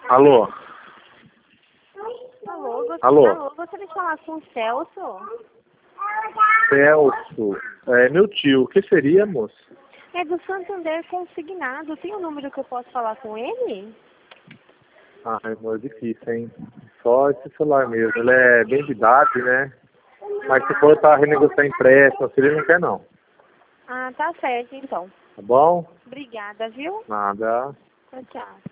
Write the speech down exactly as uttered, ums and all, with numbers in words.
Alô? Alô, gost... Alô? Alô, gostaria de falar com o Celso? Celso, é meu tio, o que seria, moço? É do Santander Consignado. Tem um número que eu posso falar com ele? Ai, amor, é difícil, hein? Só esse celular mesmo. Ele é bem de idade, né? Mas se for para renegociar empréstimo, ele não quer, não. Ah, tá certo, então. Tá bom? Obrigada, viu? Nada. Tchau, tchau.